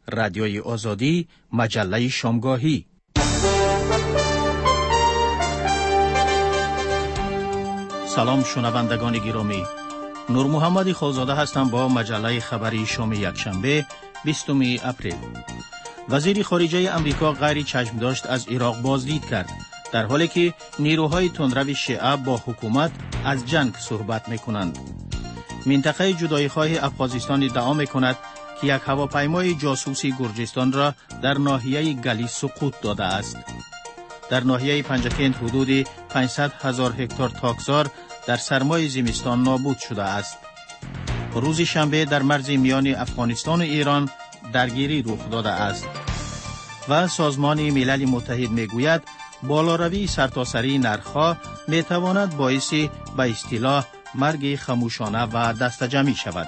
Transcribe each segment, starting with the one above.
رادیوی آزادی، مجله شامگاهی. سلام شنوندگان گرامی. نور محمد خوزاده هستم با مجله خبری شام یکشنبه 20 اپریل. وزیر خارجه امریکا غیر چشم داشت از عراق بازدید کرد، در حالی که نیروهای تندرو شیعه با حکومت از جنگ صحبت می‌کنند. منطقه جدایی‌خواه افغانستان ادعا می‌کند که یک هواپیمای جاسوسی گرجستان را در ناحیه گلی سقوط داده است. در ناحیه پنجکند حدود 500,000 هکتار تاکزار در سرمای زمستان نابود شده است. روز شنبه در مرز میان افغانستان و ایران درگیری رخ داده است و سازمان ملل متحد میگوید بالاروی سرتاسری نرخ‌ها میتواند باعث به اصطلاح مرگ خاموشانه و دسته‌جمعی شود.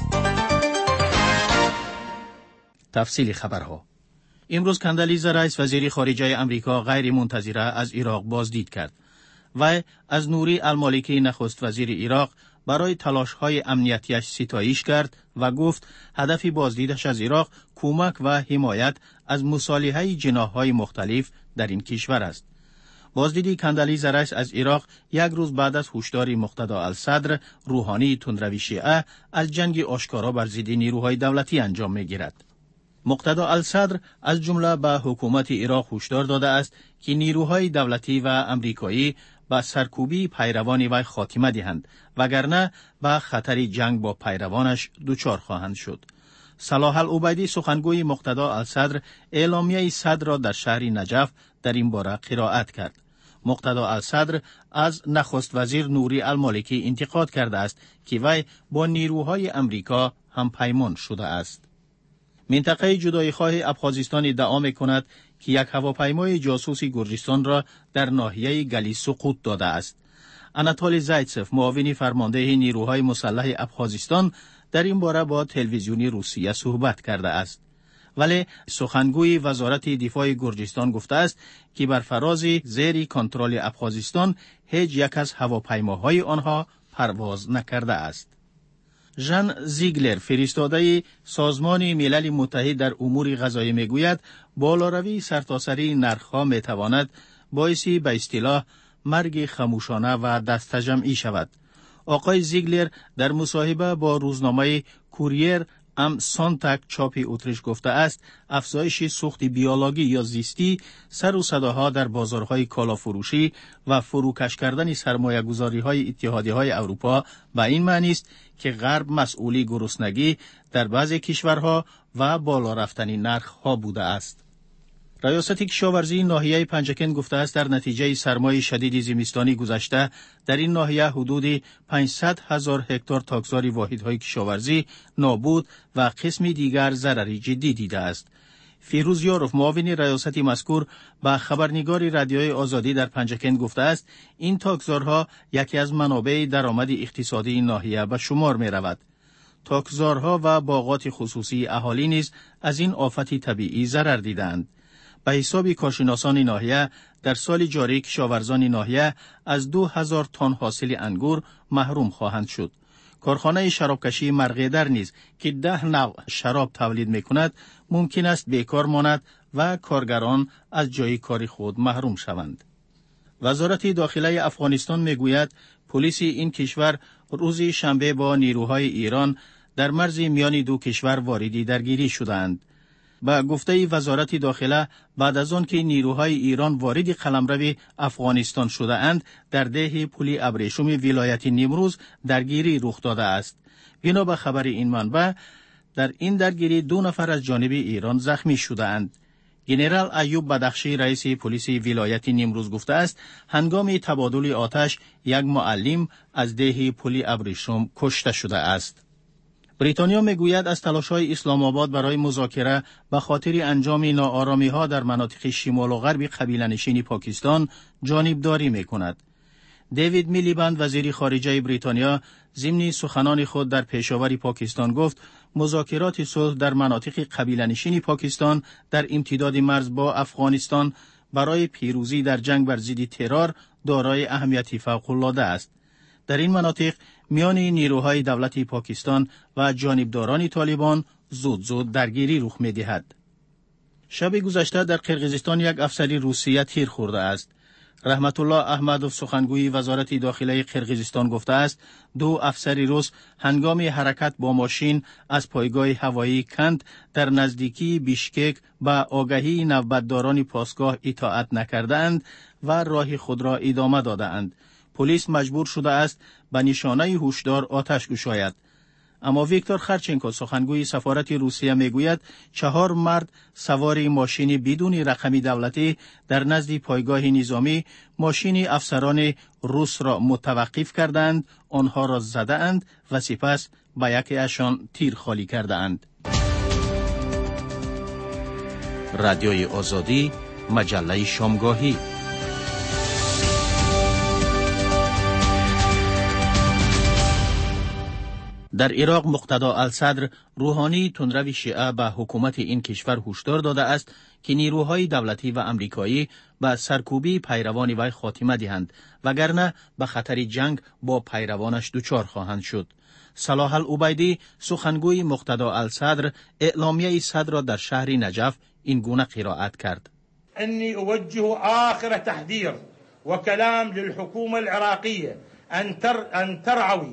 تفصیل خبرها. امروز کندالیزا رایس وزیر خارجه امریکا غیر منتظره از عراق بازدید کرد و از نوری المالکی نخست وزیر عراق برای تلاش‌های امنیتیش ستایش کرد و گفت هدف بازدیدش از عراق کمک و حمایت از مصالحه جناح‌های مختلف در این کشور است. بازدید کندالیزا رایس از عراق یک روز بعد از هشدار مقتدی الصدر روحانی تندروی شیعه از جنگ آشکارا بر ضد نیروهای دولتی انجام می‌گیرد. مقتدی الصدر از جمله به حکومت عراق هشدار داده است که نیروهای دولتی و امریکایی به سرکوبی پیروان وی خاتمه دهند وگرنه به خطر جنگ با پیروانش دچار خواهند شد. صلاح العبیدی سخنگوی مقتدی الصدر اعلامیه صدر را در شهر نجف در این باره قرائت کرد. مقتدی الصدر از نخست وزیر نوری المالکی انتقاد کرده است که وی با نیروهای امریکا هم پیمان شده است. منطقه جدایی‌خواه افغانستان ادعا می‌کند که یک هواپیمای جاسوسی گرجستان را در ناحیه گلی سقوط داده است. اناتولی زایتسف معاون فرمانده نیروهای مسلح افغانستان در این باره با تلویزیون روسیه صحبت کرده است. ولی سخنگوی وزارت دفاع گرجستان گفته است که بر فراز زیر کنترل افغانستان هیچ یک از هواپیماهای آنها پرواز نکرده است. ژان زیگلر فرستاده سازمان ملل متحد در امور غذایی میگوید بالاروی سرتاسری نرخ‌ها میتواند باعث به اصطلاح مرگ خاموشانه و دسته‌جمعی شود. آقای زیگلر در مصاحبه با روزنامه کوریر ام سانتاگ چاپ اتریش گفته است افزایش سوخت بیولوژی یا زیستی سر و صداها در بازارهای کالافروشی و فروکش کردن سرمایه‌گذاری‌های اتحادیه‌های اروپا به این معنی است که غرب مسئول گرسنگی در بعضی کشورها و بالا رفتن نرخ‌ها بوده است. ریاست کشاورزی ناحیه پنجکند گفته است در نتیجه سرمای شدید زمستانی گذشته در این ناحیه حدود 500,000 هکتار تاکزار واحدهای کشاورزی نابود و قسم دیگر ضرری جدی دیده است. فیروز یاروف معاون ریاست مذکور به خبرنگار رادیوی آزادی در پنجکند گفته است این تاکزارها یکی از منابع درآمد اقتصادی این ناحیه به شمار می رود. تاکزارها و باغات خصوصی اهالی نیز از این آفت طبیعی ضرر دیدند. به حساب کارشناسان ناحیه در سال جاری کشاورزان ناحیه از 2000 تن حاصل انگور محروم خواهند شد. کارخانه شرابکشی مرغیدر نیز که 10 نوع شراب تولید می‌کند ممکن است بیکار ماند و کارگران از جای کار خود محروم شوند. وزارت داخله افغانستان میگوید پلیس این کشور روز شنبه با نیروهای ایران در مرز میان دو کشور وارد درگیری شدند. با گفته وزارت داخله بعد از آن که نیروهای ایران وارد قلمرو افغانستان شده اند در ده پل ابریشم ولایت نیمروز درگیری رخ داده است. بنا به خبر این منبع در این درگیری 2 نفر از جانب ایران زخمی شده اند. ژنرال ایوب بدخشی رئیس پلیس ولایت نیمروز گفته است هنگام تبادل آتش یک معلم از ده پل ابریشم کشته شده است. بریتانیا میگوید از تلاش‌های اسلام آباد برای مذاکره به خاطر انجام ناآرامی‌ها در مناطق شمال و غرب قبیله‌نشین پاکستان جانبداری می‌کند. دیوید میلیبند وزیر خارجه بریتانیا ضمن سخنان خود در پیشاور پاکستان گفت مذاکرات صلح در مناطق قبیله‌نشین پاکستان در امتداد مرز با افغانستان برای پیروزی در جنگ بر ضد ترور دارای اهمیت فوق‌العاده است. در این مناطق میان نیروهای دولتی پاکستان و جانبداران طالبان زود درگیری رخ می‌دهد. شب گذشته در قرقیزستان یک افسری روسیه تیر خورده است. رحمت الله احمدوف سخنگوی وزارت داخلی قرقیزستان گفته است 2 افسری روس هنگام حرکت با ماشین از پایگاه هوایی کند در نزدیکی بیشکک به آگهی نوبتداران پاسگاه اطاعت نکردند و راه خود را ادامه دادند. پلیس مجبور شده است به نشانه هشدار آتش گشاید. اما ویکتور خرچنکو سخنگوی سفارت روسیه میگوید 4 مرد سوار ماشین بدون رقم دولتی در نزد پایگاه نظامی ماشین افسران روس را متوقف کردند، آنها را زدند و سپس به یکیشان تیر خالی کردند. رادیوی آزادی، مجله شامگاهی. در عراق مقتدی الصدر روحانی تندرو شیعه به حکومت این کشور هشدار داده است که نیروهای دولتی و امریکایی به سرکوبی پیروان وی خاتمه دهند وگرنه به خطر جنگ با پیروانش دچار خواهند شد. صلاح العبیدی سخنگوی مقتدی الصدر اعلامیه صدر را در شهر نجف این گونه قرائت کرد: انی اوجه آخر تحذیر و کلام للحکومه العراقیه ان ترعوی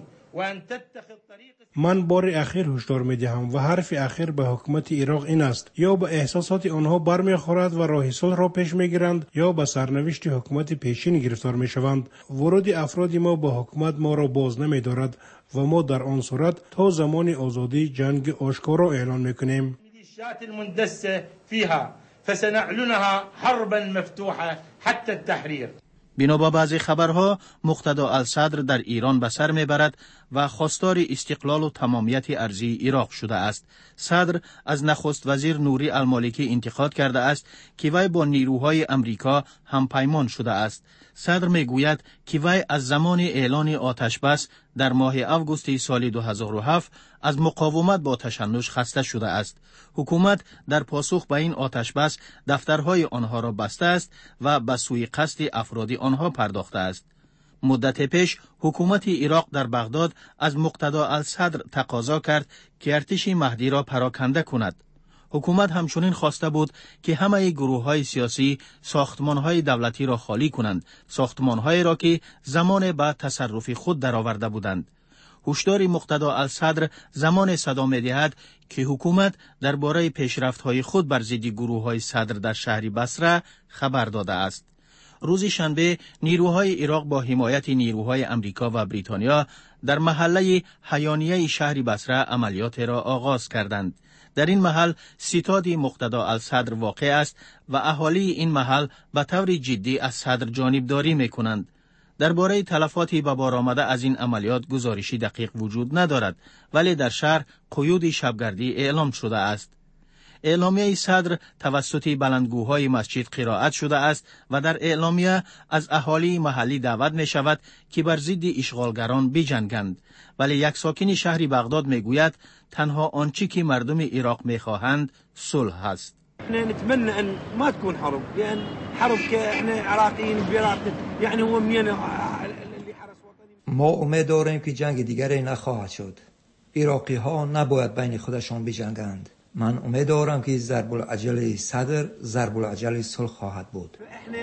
من بار اخیر هشدار می‌دهم و حرف اخیر به حکومت عراق این است: یا به احساسات آنها برمیخورد و راه صلح را پیش میگیرند یا به سرنوشت حکومت پیشین گرفتار میشوند. ورود افراد ما به حکومت ما را باز نمی‌دارد و ما در آن صورت تا زمان آزادی جنگ آشکارا اعلان میکنیم. الشات المندسه فيها فسنعلنها حربا مفتوحه حتى التحرير. بنا به بعضی خبرها مقتدی الصدر در ایران به سر میبرد و خواستار استقلال و تمامیت ارضی عراق شده است. صدر از نخست وزیر نوری المالکی انتقاد کرده است که وی با نیروهای امریکا همپیمان شده است. صدر میگوید که وی از زمان اعلان آتش بس در ماه آگوست سال 2007 از مقاومت با تشنج خسته شده است. حکومت در پاسخ به این آتش بس دفترهای آنها را بسته است و به سوی قصد افراد آنها پرداخته است. مدت پیش حکومت عراق در بغداد از مقتدی الصدر تقاضا کرد که ارتش مهدی را پراکنده کند. حکومت همچنین خواسته بود که همه گروه‌های سیاسی ساختمان‌های دولتی را خالی کنند، ساختمان‌هایی را که زمان بعد تصرف خود درآورده بودند. هشدار مقتدی الصدر زمان صدا می‌دهد که حکومت درباره پیشرفت‌های خود بر ضد گروه‌های صدر در شهر بصره خبر داده است. روز شنبه نیروهای عراق با حمایت نیروهای امریکا و بریتانیا در محله حیانیه شهر بصره عملیات را آغاز کردند. در این محل ستاد مقتدی الصدر واقع است و اهالی این محل به طور جدی از صدر جانبداری می‌کنند. درباره تلفاتی به بار آمده از این عملیات گزارشی دقیق وجود ندارد، ولی در شهر قیود شبگردی اعلام شده است. اعلامیه صدر توسط بلندگوهای مسجد قرائت شده است و در اعلامیه از اهالی محلی دعوت می شود که بر ضد اشغالگران بجنگند، ولی یک ساکن شهر بغداد می گوید تنها آنچه که مردم عراق می خواهند صلح است. نتمنى ان ما تكون حرب، لان حرب كاحنا عراقيين بعراق يعني هو منين اللي حرس وطني. ما امید داریم که جنگ دیگری نخواهد شد. عراقی ها نباید بین خودشان بجنگند. من امید دارم که ضرب العجل صدر ضرب العجل صلح خواهد بود. احنا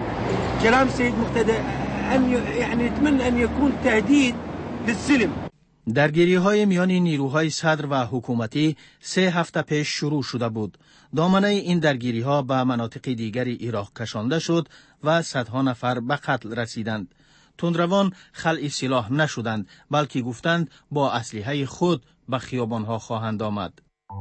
كلام سيد مقتدى ان يعني نتمنى ان يكون تهديد للسلم. درگیری‌های میان نیروهای صدر و حکومتی 3 هفته پیش شروع شده بود. دامنه این درگیری‌ها به مناطق دیگری عراق کشانده شد و صدها نفر به قتل رسیدند. تندروان خلع سلاح نشدند، بلکه گفتند با اسلحه خود به خیابان‌ها خواهند آمد.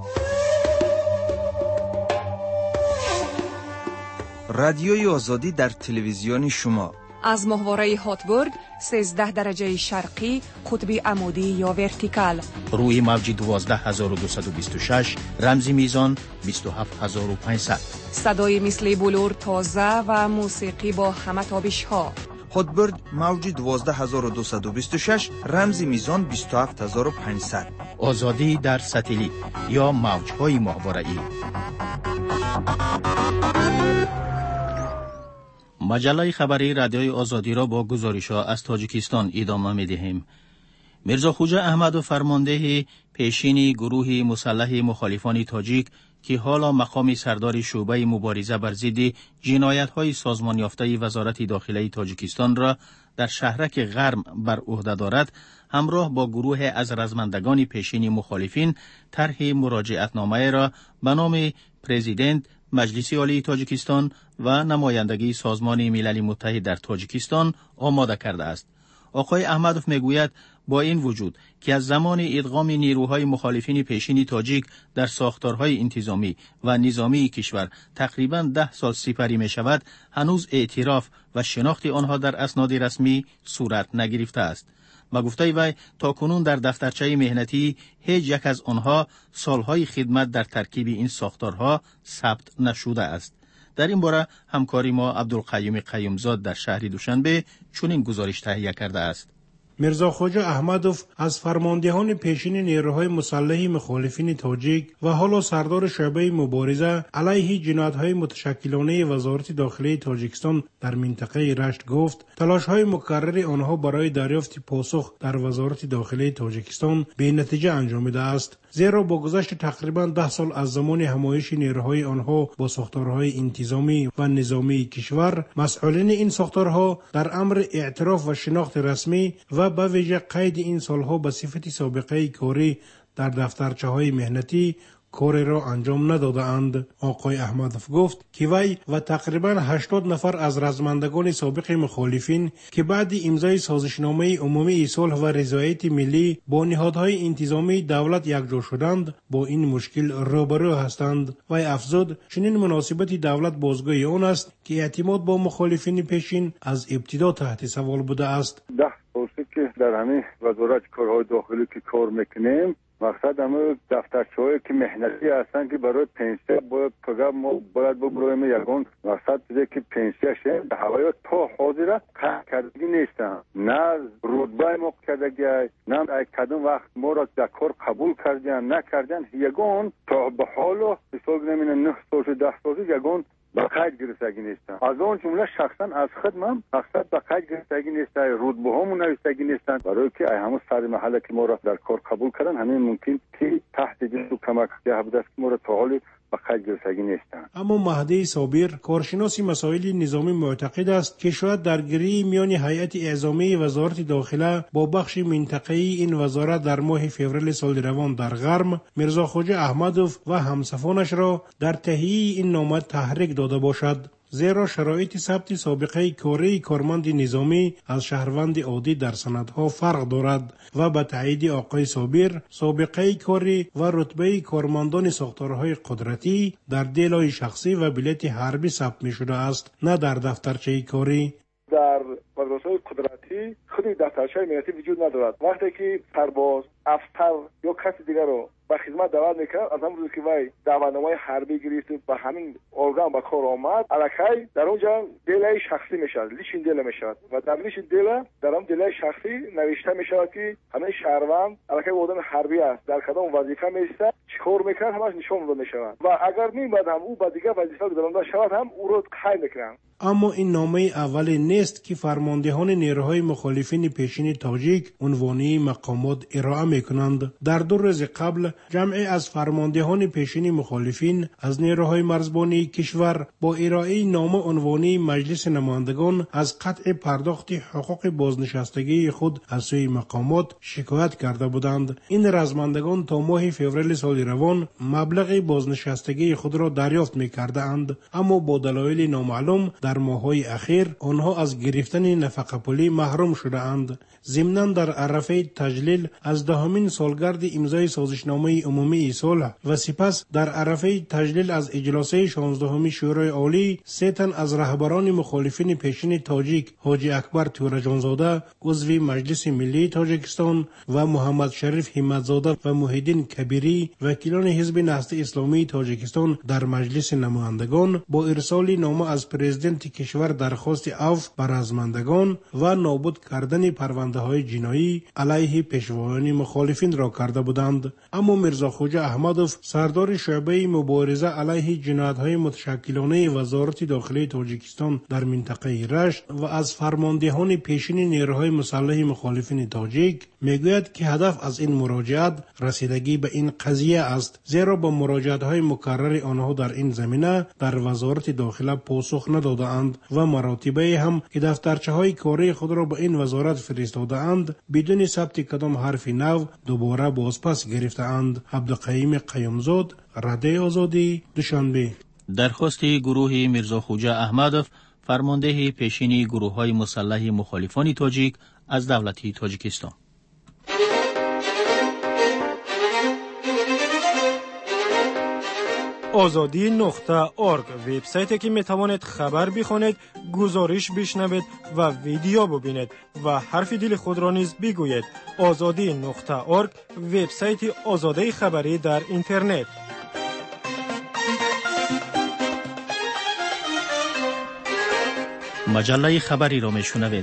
رادیوی آزادی در تلویزیون شما از ماهواره هاتبورگ 13 درجه شرقی قطب عمودی یا ورتیکال روی موج 12226 رمزی میزان 27500 صدای مثل بلور تازه و موسیقی با همه تابش ها. هاتبورگ موج 12226 رمزی میزان 27500 آزادی در ساتلیت یا موج‌های ماهواره‌ای. مجله خبری رادیوی آزادی را با گزارش‌ها از تاجیکستان ادامه می‌دهیم. میرزا خوجا احمدوف فرمانده پیشین گروه مسلح مخالفان تاجیک که حالا مقام سردار شعبه مبارزه بر ضد جنایت‌های سازمان یافته وزارت داخله تاجیکستان را در شهرک غرم بر عهده دارد، همراه با گروه از رزمندگان پیشین مخالفین طرح مراجعتنامه را به نام پرزیدنت مجلس عالی تاجیکستان و نمایندگی سازمان ملل متحد در تاجیکستان آماده کرده است. آقای احمدوف میگوید با این وجود که از زمان ادغام نیروهای مخالفین پیشین تاجیک در ساختارهای انتظامی و نظامی کشور تقریباً 10 سال سپری می شود، هنوز اعتراف و شناخت آنها در اسناد رسمی صورت نگرفته است. با گفته وی تاکنون در دفترچه مهنتی هیچ یک از آنها سالهای خدمت در ترکیب این ساختارها ثبت نشده است. در این باره همکاری ما عبدالقیوم قیومزاد در شهر دوشنبه چنین گزارش تهیه کرده است. میرزا خوجا احمدوف از فرماندهان پیشین نیروهای مسلح مخالفین تاجیک و حالا سردار شعبه مبارزه علیه جنایت‌های متشکلانه وزارت داخله تاجیکستان در منطقه رشت گفت تلاش‌های مکرر آنها برای دریافت پاسخ در وزارت داخله تاجیکستان به نتیجه انجامیده است، زیرا با گذشت تقریباً 10 سال از زمان همایش نیروهای آنها با ساختارهای انتظامی و نظامی کشور، مسئولین این ساختارها در امر اعتراف و شناخت رسمی و به ویژه قید این سالها به صفت سابقه کاری در دفترچه‌های مهنتی کار را انجام ندادند. آقای احمدوف گفت که وی و تقریباً 80 نفر از رزمندگان سابق مخالفین که بعد امضای سازشنامه عمومی صلح و رضایت ملی با نهادهای انتظامی دولت یکجا شدند با این مشکل روبرو هستند. وی افزود چنین مناسبت دولت بازگوی آن است که اعتماد با مخالفین پیشین از ابتدا تحت سوال بوده است. 10 سال که در همین وزارت کارهای داخلی که کار میکنیم، مقصد همه دفترچه‌هایی که مهنتی هستن که برای پنسیه باید پگاه ما باید ببریم یکون مقصد دیگه که پنسیه شه به هوای تا حاضره کردگی نیستن، نه رتبه ما کردگی نه کدوم وقت ما را در کار قبول کردن نکردن، یکون تا به حالا حساب نمینه 9 سال 10 سال یکون با قید گرفتگی نیستن. از اون جمله شخصا از خودم مقصد با قید گرفتگی نیستن، رتبه همون نوشتگی نیستن، برای که همون سر محله که ما را در کار قبول کردن همین ممکن که تحت دست و کمک ده بوده است که ما را تا حال با قید گرفتگی نیستن. اما مهدی صابر کارشناس مسائل نظامی معتقد است که شاید درگیری میان هیئت اعزامی وزارت داخله با بخش منطقه‌ای این وزارت در ماه فوریه سال روان در غرم میرزا خوجا احمدوف و همصفانش را در تهیه این نامه تحریک داده باشد، زیرا شرایط ثبت سابقه کاری کارمند نظامی از شهروند عادی در سندها فرق دارد و به تایید آقای صابر سابقه کاری و رتبه کارمندان ساختارهای قدرتی در دیلای شخصی و بلیت حربی ثبت می شده است، نه در دفترچه کاری. در مدرسه‌های قدرتی خود دفترچه مهنتی وجود ندارد. وقتی که سرباز، افسر یا کسی دیگر رو به خدمت دعوت میکرد، از همون روز که وی دعوتنامه حربی گرفت و به همین ارگان به کار آمد، الکی در اونجا دیلای شخصی میشد، لیشین دیل میشد و در لیشین دیل در اون دیلای شخصی نوشته میشد که همین شهروند الکی آدم حربی است، در کدام وظیفه میسته، چیکار میکرد، همش نشون داده میشود و اگر میبد هم او به دیگه وظیفه گذرانده شود هم او رو قید میکنند. اما این نامه اولی نیست که فرماندهان نیروهای مخالفین پیشین تاجیک عنوانی مقامات ارائه میکنند. در 2 روز قبل جمعی از فرماندهان پیشین مخالفین از نیروهای مرزبانی کشور با ارائه نامه عنوانی مجلس نمایندگان از قطع پرداخت حقوق بازنشستگی خود از سوی مقامات شکایت کرده بودند. این رزمندگان تا ماه فوریه سال روان مبلغ بازنشستگی خود را دریافت میکردند، اما با دلایل نامعلوم در ماه‌های اخیر آنها از گرفتن نفقه پولی محروم شده اند. ضمناً در عرفه تجلیل از 10مین سالگرد امضای سازشنامه عمومی صلح و سپس در عرفه تجلیل از اجلاس 16 شورای عالی 3 تن از رهبران مخالفین پیشین تاجیک حاجی اکبر تورجانزاده عضو مجلس ملی تاجیکستان و محمد شریف همتزاده و محیدین کبیری وکیلان حزب نهضت اسلامی تاجیکستان در مجلس نمایندگان با ارسال نامه از پرزیدنت کشور درخواست عفو بر رزمندگان یگان و نابود کردن پرونده‌های جنایی علیه پیشوایان مخالفین را کرده بودند. اما میرزا خوجا احمدوف سردار شعبه مبارزه علیه جنایت‌های متشکلانه وزارت داخلی تاجیکستان در منطقه رشت و از فرماندهان پیشین نیروهای مسلح مخالفین تاجیک میگوید که هدف از این مراجعت رسیدگی به این قضیه است، زیرا با مراجعت‌های مکرر آنها در این زمینه در وزارت داخله پاسخ ندادند و مراتبه هم که دفترچه‌های کاری خود را به این وزارت فرستاده‌اند بدون ثبت کدام حرف نو دوباره بازپس گرفته‌اند. عبدالقیوم قیومزاد، رادیو آزادی، دوشنبه. درخواست گروه میرزا خوجا احمدوف، فرمانده پیشین گروه‌های مسلح مخالفان تاجیک از دولت تاجیکستان. azadi.org وبسایتی که می توانید خبر بخوانید، گزارش بشنوید و ویدیو ببینید و حرف دل خود را نیز بگویید. azadi.org وبسایت آزادی خبری در اینترنت. مجله خبری را میشنوید.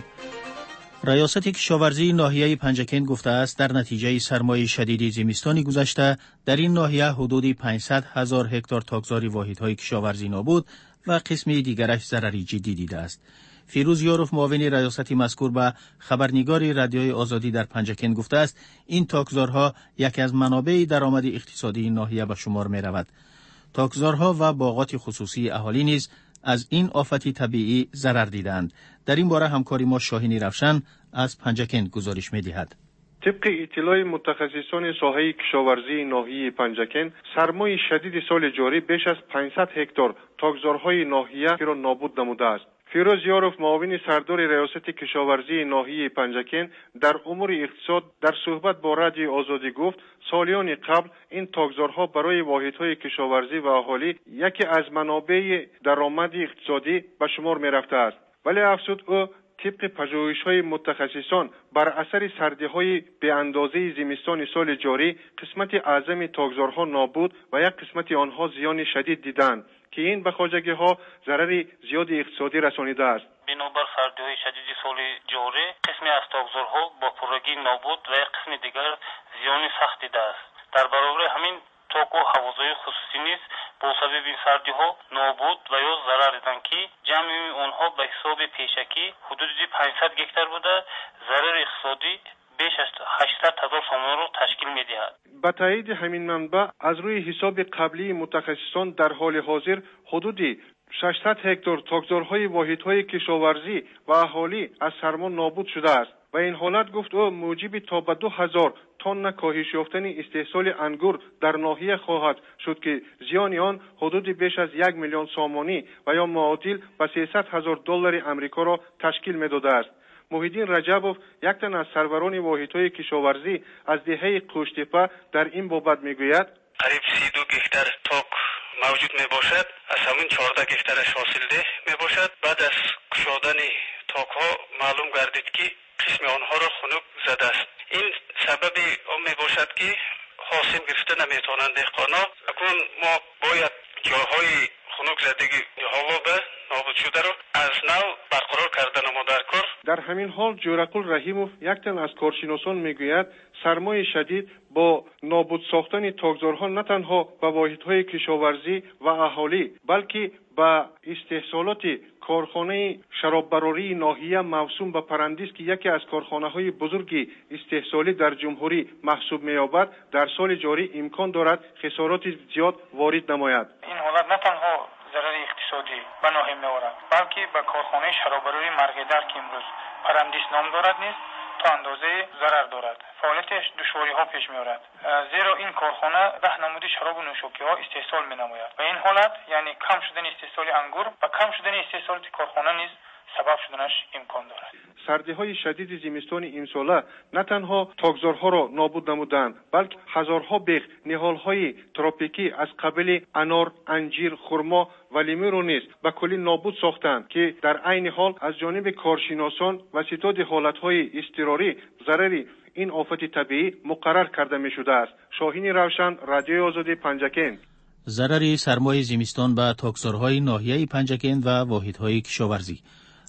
ریاست کشاورزی ناحیه پنجکند گفته است در نتیجه سرمای شدید زمستان گذشته در این ناحیه حدود 500,000 هکتار تاکزار واحدهای کشاورزی نابود و قسم دیگرش ضرری جدی دیده است. فیروز یاروف معاون ریاست مذکور به خبرنگار رادیوی آزادی در پنجکند گفته است این تاکزارها یکی از منابع درآمد اقتصادی این ناحیه به شمار می رود. تاکزارها و باغات خصوصی اهالی نیز از این آفت طبیعی ضرر دیدند. در این باره همکاری ما شاهین روشن از پنجکند گزارش می‌دهد. طبق اطلاع متخصصان ساحه کشاورزی ناحیه پنجکند، سرمای شدید سال جاری بیش از 500 هکتار تاکزارهای ناحیه را نابود نموده است. فیروز یاروف معاون سردار ریاست کشاورزی ناحیه پنجکند در امور اقتصاد در صحبت با رادیو آزادی گفت سالیان قبل این تاکزارها برای واحدهای کشاورزی و اهالی یکی از منابع درآمد اقتصادی به شمار می رفته است. ولی افزود او طبق پژوهش‌های متخصصان بر اثر سردی‌های به اندازه زمستان سال جاری قسمت اعظم تاکزارها نابود و یک قسمت آنها زیان شدید دیدند که این به خواجگی‌ها ضرر زیاد اقتصادی رسانیده است. بنابر سردی‌های شدید سال جاری قسمی از تاکزارها با پررگی نابود و یک قسم دیگر زیان سخت دیده است. در برابر همین تاک و حوضهای خصوصی نیز با سبب این سردی‌ها نابود و یا ضرر دیدند که جمع آنها به حساب پیشکی حدود 500 گکتار بوده. ضرر اقتصادی بیش از 800,000 تومان را تشکیل می‌دهد. با تایید همین منبع از روی حساب قبلی متخصصان در حال حاضر حدود 600 هکتار تاکزارهای واحدهای کشاورزی و اهالی از سرما نابود شده است و این حالت گفت او موجب تا به 2000 تن کاهش یافتن استحصال انگور در ناحیه خواهد شد که زیان آن حدود بیش از 1 میلیون سامانی و یا معادل به 300,000 دلار آمریکا را تشکیل می‌داده است. محیدین رجبوف یک تن از سروران واحدهای کشاورزی از دهه قوشتپه در این بابت میگوید قریب 32 گکتار تاک موجود می باشد. از همین 14 گکتارش حاصلده می باشد. بعد از کشادن تاک ها معلوم گردید که قسم آنها را خنک زده است. این سبب آن می باشد که حاصل گرفته نمیتوانند دهقانا. اکنون ما باید جاهای خنک زدگی هوا به نابود شده را از نو برقرار کردن ما در کار. در همین حال جورقل رحیموف یک تن از کارشناسان میگوید سرمای شدید با نابود ساختن تاکزارها نه تنها به واحدهای کشاورزی و اهالی بلکه به استحصالات کارخانه شراببراری ناحیه موسوم به پرندیس که یکی از کارخانه‌های بزرگ استحصالی در جمهوری محسوب می‌یابد در سال جاری امکان دارد خسارات زیاد وارد نماید. این حالت نه تنها ضرر اقتصادی به ناحیه می‌آورد بلکه به کارخانه شراببراری مرغدر که امروز پرندیس نام دارد نیز تا اندازه ضرر دارد. فعالیتش دشواری‌ها پیش می‌آورد زیرا این کارخانه ده نمود شراب و نوشابه‌ها استحصال می‌نماید و این حالت یعنی کم شدن استحصال انگور و کم شدن استحصالات کارخانه نیز سبب شدنش امکان دارد. سردی‌های شدید زمستان امساله نه تنها تاکزارها را نابود نمودند بلکه هزارها بیخ نهال‌های تروپیکی از قبیل انار، انجیر، خرما و لیمو را نیز به کلی نابود ساختند که در عین حال از جانب کارشناسان و ستاد حالت‌های اضطراری ضرر این آفت طبیعی مقرر کرده می‌شده است. شاهین روشن، رادیو آزادی پنجکند. ضرر سرمای زمستان به تاکزارهای ناحیه پنجکند و واحدهای کشاورزی.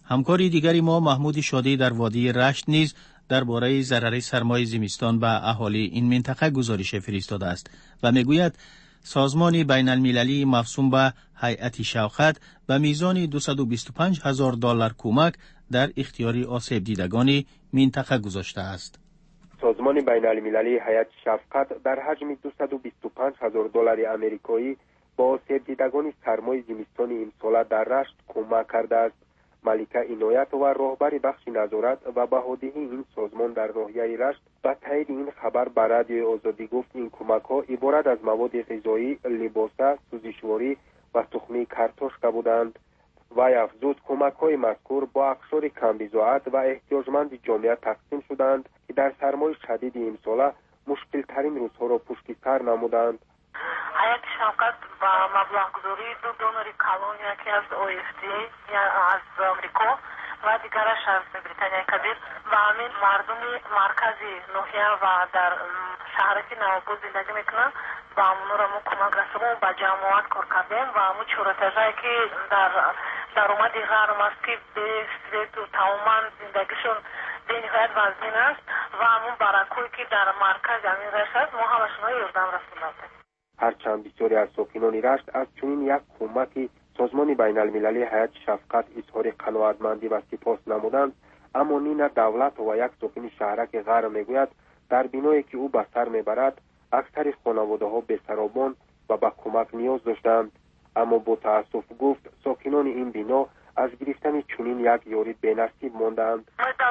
همکاری دیگری ما محمود شادی در وادی رشت نیز درباره ضرر سرمای زمستان به اهالی این منطقه گزارش فرستاده است و میگوید سازمان بین المللی مفصوم به هیئت شوکت به میزان $225,000 کمک در اختیار آسیب دیدگان منطقه گذاشته است. سازمان بین المللی هیئت شفقت در حجم $225,000 آمریکایی با آسیب دیدگان سرمای زمستان امسال در رشت کمک کرده است. ملکه عنایت و رهبر بخش نظارت و بهادهی این سازمان در ناحیه رشت با تایید این خبر به رادیوی آزادی گفت این کمک‌ها عبارت از مواد غذایی، لباسه، سوزشواری و تخم کارتوشکا بودند. وی افزود کمک‌های مذکور با اقشار کم‌بضاعت و احتیاجمند جامعه تقسیم شدند که در سرمای شدید امسال مشکل‌ترین روزها را پشت سر نمودند. هیئت شفقت با مبلغ‌گذاری دو دونوری کلان، یکی از OSDA از آمریکا و دیگرش از بریتانیای کبیر و همین مردم مرکزی ناحیه و در شهرک نوآباد زندگی میکنن و همون را ما کمک رسیدیم و با جماعت کار کردیم و همون چورتجایی که در اومد غرم است که به سویت و تماما زندگیشون به نهایت وزنین است و همون برکوی که در مرکز همین رشت است ما همشون یردم رسیدیم. هرچند بسیاری از ساکنان رشت از چنین یک کمک سازمان بین المللی هیئت شفقت اظهار قناعتمندی و سپاس نمودند، اما نینا دولت و یک ساکن شهرک غرب میگوید در بینایی که او به سر میبرد اکثر خانواده‌ها بی‌سرابان و به کمک نیاز داشتند، اما با تأسف گفت ساکنان این بنا از گرفتن چنین یک یاری بی‌نصیب ماندند.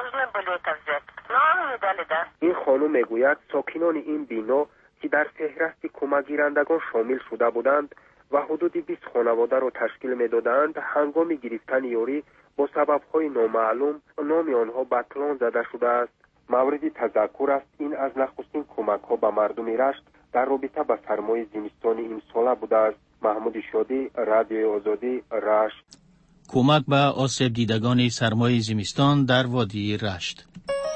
این خانم میگوید ساکنان این بنا که در فهرست کمک گیرندگان شامل شده بودند و حدود 20 خانواده را تشکیل می‌دادند، هنگام گرفتن یاری با سبب‌های نامعلوم نام آنها بطلان زده شده است. مورد تذکر است این از نخستین کمک‌ها به مردم رشت در رابطه با سرمای زمستان امسال بوده است. محمود شادی، رادیوی آزادی، رشت. کمک به آسیب دیدگان سرمای زمستان در وادی رشت.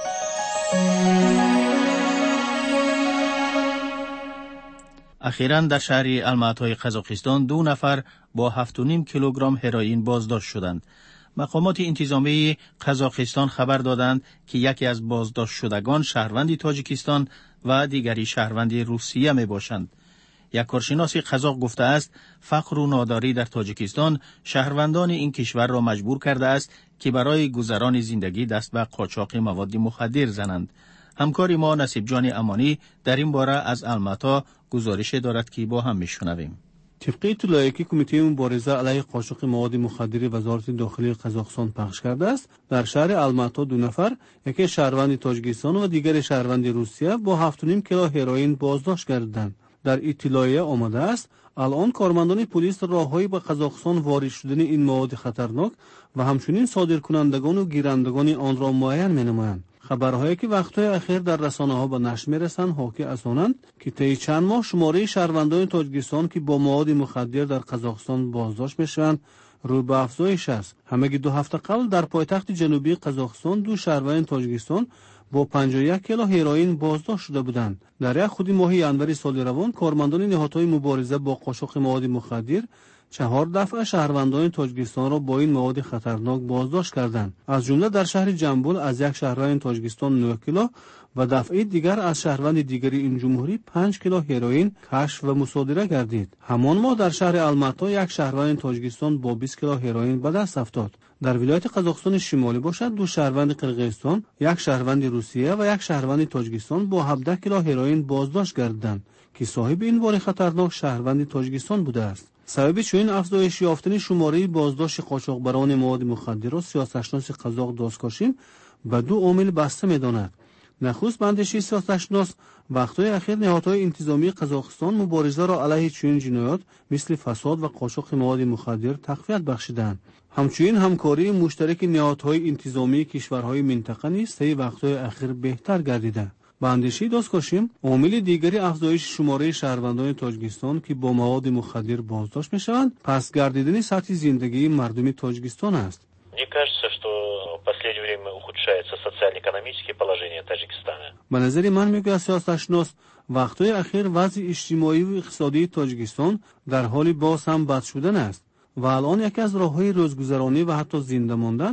اخیراً در شهر الماتای قزاقستان 2 نفر با 7.5 کیلوگرم هروئین بازداشت شدند. مقامات انتظامی قزاقستان خبر دادند که یکی از بازداشت شدگان شهروند تاجیکستان و دیگری شهروند روسیه می باشند. یک کارشناس قزاق گفته است فقر و ناداری در تاجیکستان شهروندان این کشور را مجبور کرده است که برای گذران زندگی دست به قاچاق مواد مخدر زنند. همکاری ما نصیب جان امانی در این باره از الماتا گزارش دارد که با هم میشنویم. طبق اطلاعی که کمیته مبارزه علیه قاچاق مواد مخدر وزارت داخلی قزاقستان پخش کرده است، در شهر الماتا 2 نفر، یکی شهروند تاجیکستان و دیگر شهروند روسیه با 7.5 کیلو هروئین بازداشت کردند. در اطلاعیه آمده است الان کارمندان پلیس راههایی به قزاقستان وارد شدن این مواد خطرناک و همچنین صادرکنندگان و گیرندگان آن را معین می‌نمایند. خبرهایی که وقتهای اخیر در رسانه‌ها به نشر می‌رسند حاکی از آنند که طی چند ماه شماره شهروندان تاجیکستان که با مواد مخدر در قزاقستان بازداشت می‌شوند رو به افزایش است. همگی 2 هفته قبل در پایتخت جنوبی قزاقستان 2 شهروند تاجیکستان با 51 کیلو هروئین بازداشت شده بودند. در یک خودی ماه ینوری سال روان کارمندان نهادهای مبارزه با قاچاق مواد مخدر 4 دفعه شهروندان تاجیکستان را با این مواد خطرناک بازداشت کردند. از جمله در شهر جنبول از یک شهروند تاجیکستان 9 کیلو و دفعه دیگر از شهروند دیگری این جمهوری 5 کیلو هروئین کشف و مصادره گردید. همان ماه در شهر الماتا یک شهروند تاجیکستان با 20 کیلو هروئین به دست افتاد. در ولایت قزاقستان شمالی باشد 2 شهروند قرقیزستان، یک شهروند روسیه و یک شهروند تاجیکستان با 17 کیلو هروئین بازداشت گردیدند که صاحب این بار خطرناک شهروند تاجیکستان بوده است. سبب چنین افزایش یافتن شماره بازداشت قاچاقبران مواد مخدر را سیاستشناس قزاق داستکاشیم به 2 عامل بسته می‌داند. نخست بندشی سیاستشناس وقتهای اخیر نهادهای انتظامی قزاقستان مبارزه را علیه چنین جنایات مثل فساد و قاچاق مواد مخدر تقویت بخشیدند. همچنین همکاری مشترک نهادهای انتظامی کشورهای منطقه نیز طی وقتهای اخیر بهتر گردیده. با اندیشه داستکاشیم عامل دیگری افزایش شماره شهروندان تاجیکستان که با مواد مخدر بازداشت میشوند پس گردیدن سطح زندگی مردم تاجیکستان است. Мне кажется, что в последнее время ухудшается социально-экономическое положение Таджикистана. به نظر من میگوید سیاستشناس وقتهای اخیر وضع اجتماعی و اقتصادی تاجیکستان در حال باز هم بد شدن است و الان یکی از راههای روزگذرانی و حتی زنده ماندن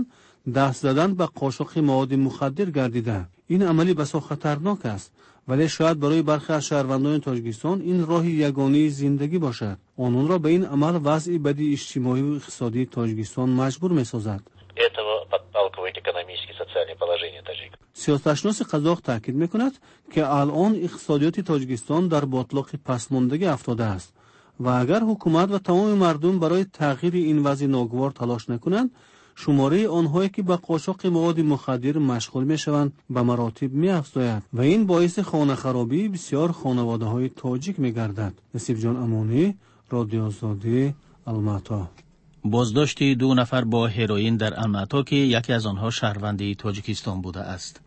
دست زدن به قاشق مواد مخدر گردیده. این عملی بسیار خطرناک است، ولی شاید برای برخی از شهروندان تاجیکستان این راه یگانه زندگی باشد. آنان را به این عمل وضع بدی اجتماعی و اقتصادی تاجیکستان مجبور می‌سازد. سیاستشناس قزاق تاکید می‌کند که الان اقتصادیات تاجیکستان در باتلاق پسماندگی افتاده است و اگر حکومت و تمام مردم برای تغییر این وضع ناگوار تلاش نکنند، شماره آنهایی که به قاچاق مواد مخدر مشغول میشوند به مراتب می‌افزاید و این باعث خانه خرابی بسیار خانواده‌های تاجیک می‌گردد. نصیب جان امانی، رادیو آزادی، الماتا. بازداشت 2 نفر با هروئین در الماتا که یکی از آنها شهروند تاجیکستان بوده است.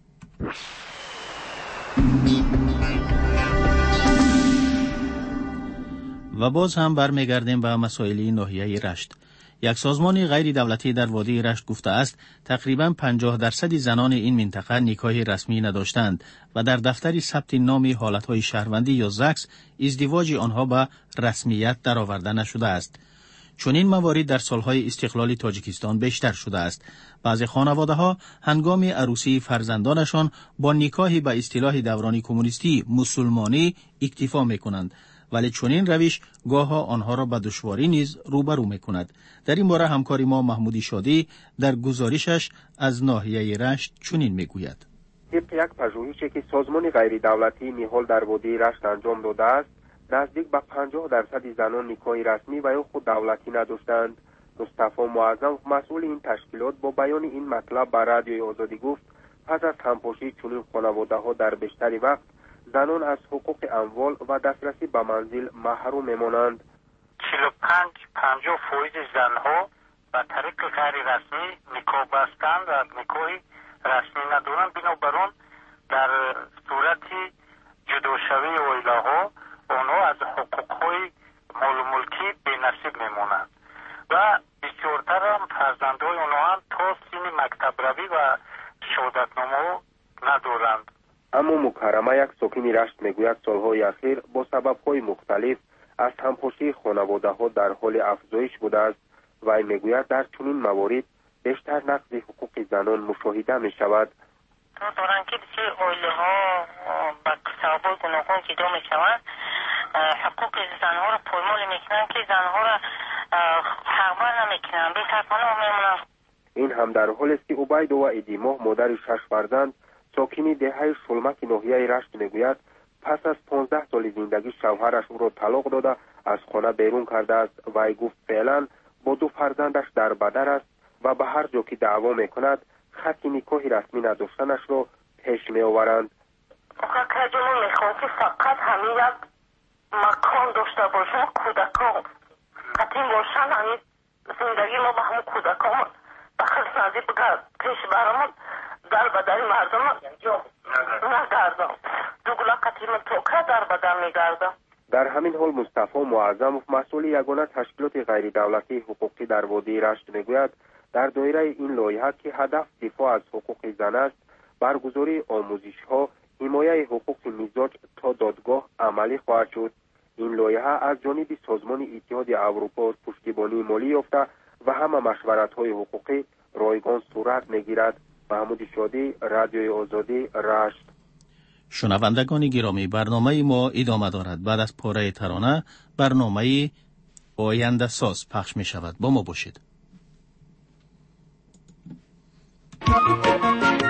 و باز هم برمیگردیم به مسائل ناحیه رشت. یک سازمان غیر دولتی در وادی رشت گفته است تقریباً 50% زنان این منطقه نکاح رسمی نداشتند و در دفتر ثبت نام حالتهای شهروندی یا زکس ازدواج آنها به رسمیت درآورده نشده است. چون این موارد در سالهای استقلال تاجیکستان بیشتر شده است. بعضی خانواده‌ها هنگام عروسی فرزندانشان با نکاح به اصطلاح دوران کمونیستی مسلمانی اکتفا می‌کنند، ولی چنین روش گاه‌ها آنها را به دشواری نیز روبرو می‌کند. در این باره همکار ما محمودی شادی در گزارشش از ناحیه رشت چنین می‌گوید. طبق یک پژوهشی که سازمان غیر دولتی نیهال در وادی رشت انجام داده است، نزدیک به 50% زنان نکاح رسمی و یا خود دولتی نداشتند. مصطفی معظم مسئول این تشکیلات با بیان این مطلب به رادیوی آزادی گفت پس از همپاشی چنین خانواده‌ها در بیشتر وقت زنان از حقوق اموال و دسترسی به منزل محروم میمانند. 45-50% زنها به طریق غیر رسمی نکاح بستند و نکاح رسمی ندارند. بنابراین در صورت جداشوی اویلاها آنها از حقوقهای مال و ملکی بی‌نصیب میمانند و بسیارتر هم فرزندهای آنها هم تا سن مکتب روی و شهادتنامه ندارند. اما مکرمه یک ساکن رشت میگوید سالهای اخیر با سببهای مختلف از همپاشی خانواده‌ها در حال افزایش بوده است و این میگوید در چنین موارد بیشتر نقض حقوق زنان مشاهده می شود. دارن که بسیار عائله‌ها با سبب گناهان جدا می شوند، حقوق زنها را پایمال میکنند که زنها را حقوق نمیکنند، بی‌حقانه میمونند. این هم در حالی است که عبید و ادیماه مادر 6 فرزند ساکنی دهه شلمک ناحیه رشت میگوید پس از 15 سال زندگی شوهرش او را طلاق داده از خانه بیرون کرده است و ای گفت فعلا با 2 فرزندش در بدر است و به هر جا که دعوا میکند خط نکاح رسمی نداشتنش را پیش می آورند. فقط ما میخوام که فقط همین یک مکان داشته باشن، کودکان قطعی باشن، همین زندگی ما به همون کودکان به خیلی نزدیک بگرد پیش برامون در بدر مردم نگردم. دوگلا قطعی من توکه در بدر میگردم. در همین حال مصطفی معظم مسئول یگانه تشکیلات غیر دولتی حقوقی در وادی رشت میگوید در دایره این لایحه که هدف دفاع از حقوق زن است، برگزاری آموزش‌ها حمایه حقوق مزاج تا دادگاه عملی خواهد شد. این لایحه از جانب سازمان اتحاد اروپا پشتیبانی مالی یافته و همه مشورت‌های حقوقی رایگان صورت می‌گیرد. محمود شادی، رادیوی آزادی، رشت. شنوندگان گرامی، برنامه ما ادامه دارد. بعد از پاره ترانه برنامه آینده ساز پخش می شود. با ما باشید.